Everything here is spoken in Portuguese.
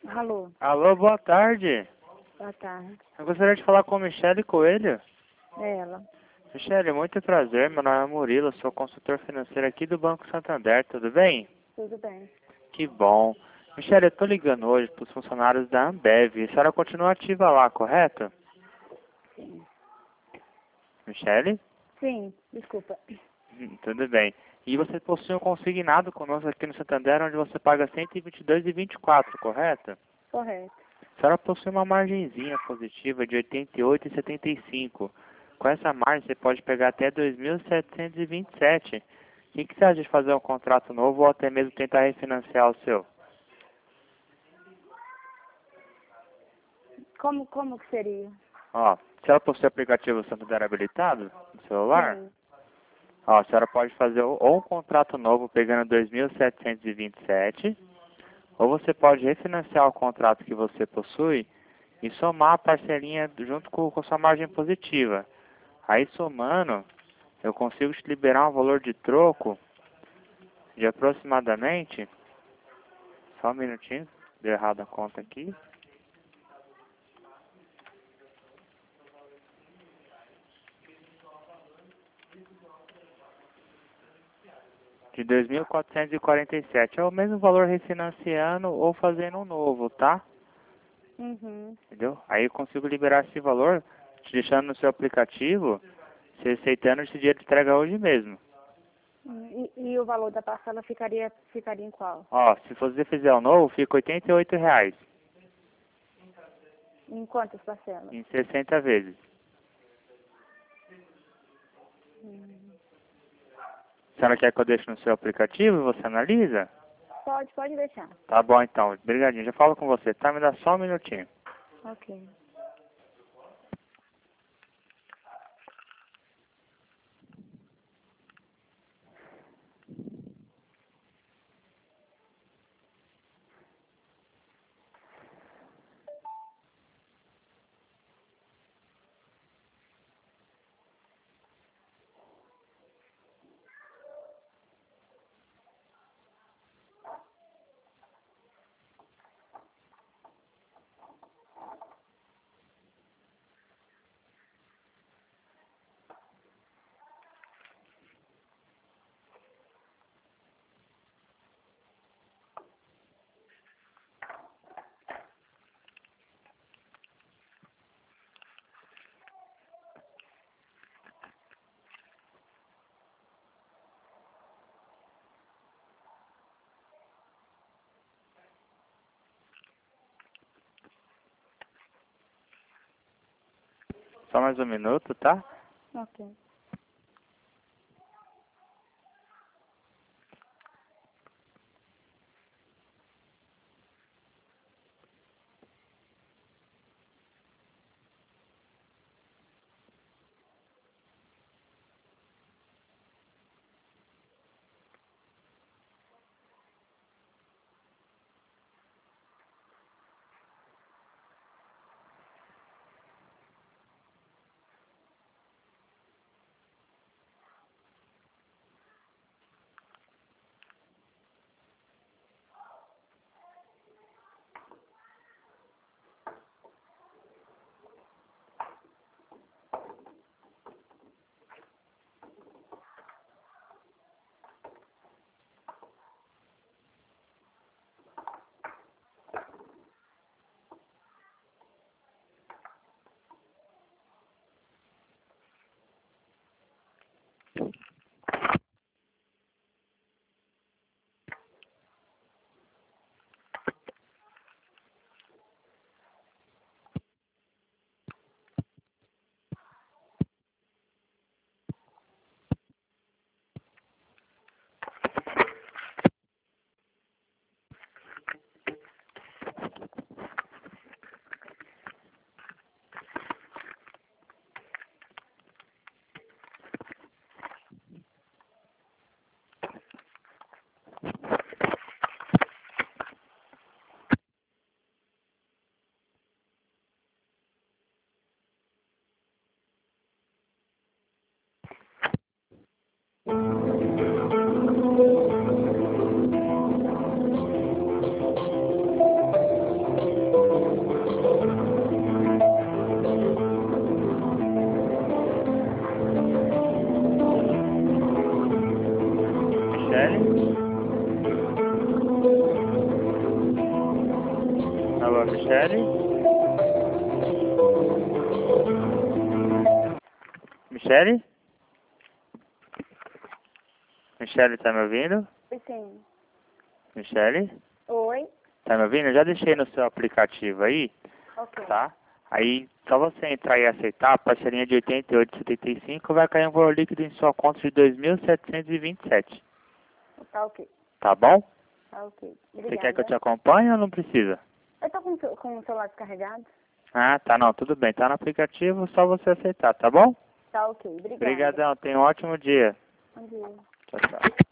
Alô, Alô, boa tarde. boa tarde. Eu gostaria de falar com a Michele Coelho. É ela. Michele, muito prazer. Meu nome é Murilo, sou consultor financeiro aqui do Banco Santander, tudo bem? Tudo bem. Que bom. Michele, eu tô ligando hoje para os funcionários da Ambev. A senhora continua ativa lá, correto? Sim. Michele? Sim, desculpa. Tudo bem. E você possui um consignado conosco aqui no Santander, onde você paga 122,24, correto? Correto. A senhora possui uma margenzinha positiva de 88,75. Com essa margem você pode pegar até 2.727. O que você acha de fazer um contrato novo ou até mesmo tentar refinanciar o seu? Como que seria? Ó, se ela possui o aplicativo Santander habilitado no celular, Sim. ó, a senhora pode fazer ou um contrato novo pegando 2.727, ou você pode refinanciar o contrato que você possui e somar a parcelinha junto com a sua margem positiva. Aí somando, eu consigo te liberar um valor de troco de aproximadamente, só um minutinho, deu errado a conta aqui, de 2.447. É o mesmo valor refinanciando ou fazendo um novo, tá? Uhum. Entendeu? Aí eu consigo liberar esse valor, te deixando no seu aplicativo, você aceitando esse dia de entrega hoje mesmo. E o valor da parcela ficaria em qual? Ó, se você fizer o novo, fica R$ 88 Em quantas parcelas? em 60 vezes. Hum. A senhora quer que eu deixe no seu aplicativo e você analisa? Pode deixar. Tá bom então, obrigadinho. Já falo com você, tá? Me dá só um minutinho. Ok. Só mais um minuto, tá? Ok. Michele? Michele? Michele, tá me ouvindo? Sim. Michele? Oi? Tá me ouvindo? Eu já deixei no seu aplicativo aí, Ok. tá? Aí, só você entrar e aceitar, a parcelinha de 88,75 vai cair um valor líquido em sua conta de 2.727. Tá ok. Tá bom? Tá ok. Você quer que eu te Obrigada. acompanhe ou não precisa? Eu tô com o celular descarregado. Ah, tá, não, tudo bem. Tá no aplicativo, só você aceitar, tá bom? Tá ok. Obrigada. Obrigadão, tenha um ótimo dia. Bom dia. Tchau, tchau.